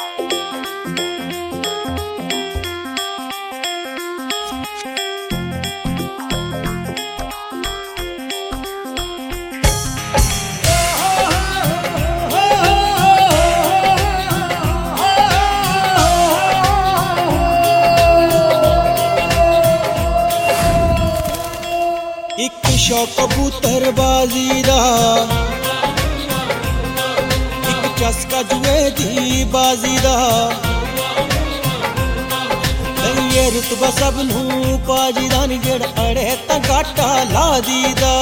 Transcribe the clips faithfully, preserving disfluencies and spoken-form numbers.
एक शौक कबूतरबाजी दा, एक चस्का जुए दी बाजी दा, ये रुतबा सब नू पाजी दा नी जेड़ा अड़े तां घाटा ला दी दा।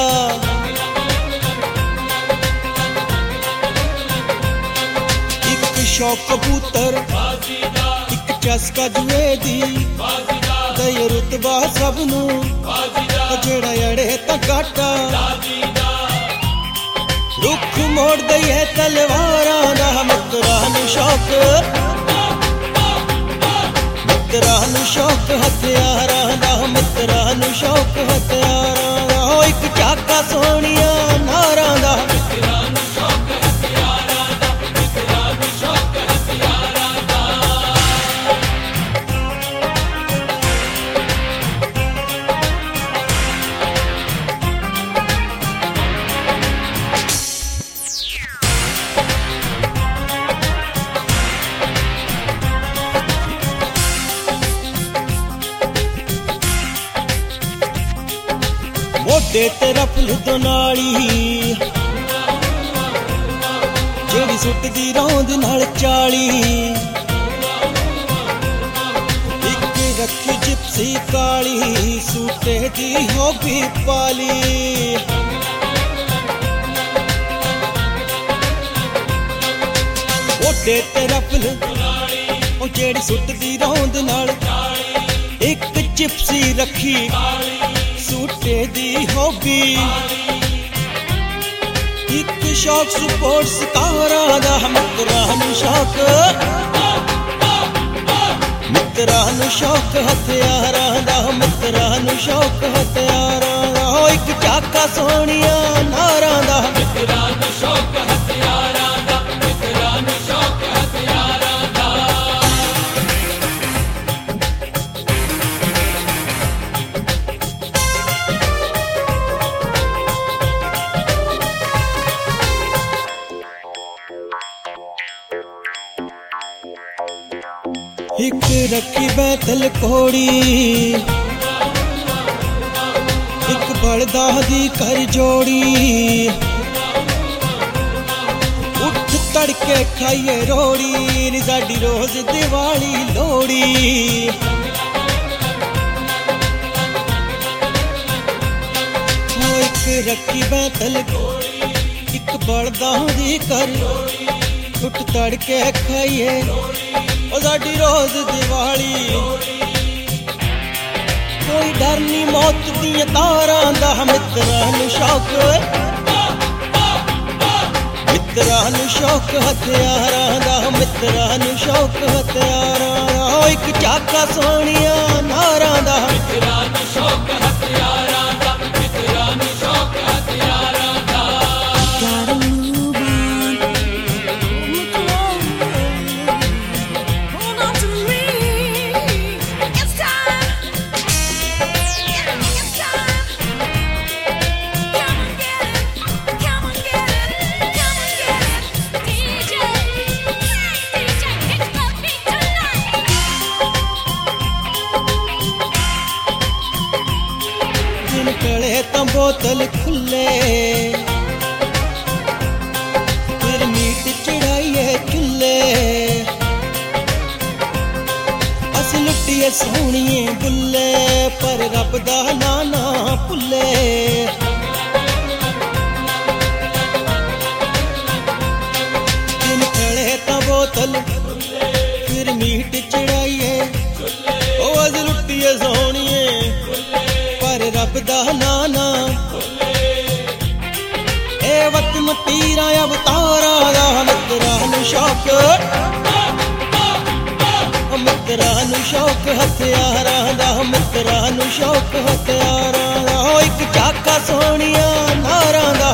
एक शौक कबूतर एक चस्का जुए दी, ये रुतबा सब नू जेड़ा अड़े तां घाटा, रुख मोड़ दईए तलवारां दा, मित्तरां नू शौक मित्तरां नू शौक हथियारां दा, मित्तरां नू शौक हथियारां दा। ओ इक चाका सोहणिया नारां दा, मित्तरां नू शौक हथियारां दा, मित्तरां नू शौक हथियारां दा। मोढे ते रफल दोनाली जेड़ी सुटदी रौंद नाल चाली, एक रखी जिप्सी काली सूटे दी होगी पाली। मोढे ते रफल ओ जेड़ी सुटदी रौंद नाल, एक जिप्सी रखी सूटे दी होगी, एक शौक स्पोर्ट्स कारां दा, मित्तरां नू शौक मित्तरां नू शौक हथियारां दा, मित्तरां नू शौक हथियारां दा। एक चाका सोहणिया नारां दा, मित्तरां नू शौक हथियारां दा, मित्तरां नू शौक हथियारां दा। एक रखी बैतल कोड़ी, एक बलदा दी कर जोड़ी, उठ तड़के खाइए रोड़ी नी साडी रोज दिवाली लोड़ी। एक रखी बैतल कोड़ी, एक बलदा दी कर, उठ तड़के खाइए ओ साडी रोज दिवाली। कोई डर नी मौत दियां तारां दा, मित्तरां नू शौक मित्तरां नू शौक हथियारां दा, मित्तरां नू शौक हथियारां दा। एक चाका सोहणिया नारां दा, मित्तरां नू शौक हथियारां दा, मित्तरां नू शौक हथियारां दा। निकले तां बोतल खुले, फिर मीट चढ़ाइए चुल्ले, अस लुटिए सोहणिए बुल्ले, पर रब दा नां ना भुल्ले। निकले तां बोतल फिर मीट चढ़ाइए, ओ अस लुटिए सोहणिए रब दा नां ना। ए वतन पीरां अवतारां दा, मित्तरां नू शौक मित्तरां नू शौक हथियारां दा, मित्तरां नू शौक हथियारां दा। एक चाका सोहणिया नारां दा,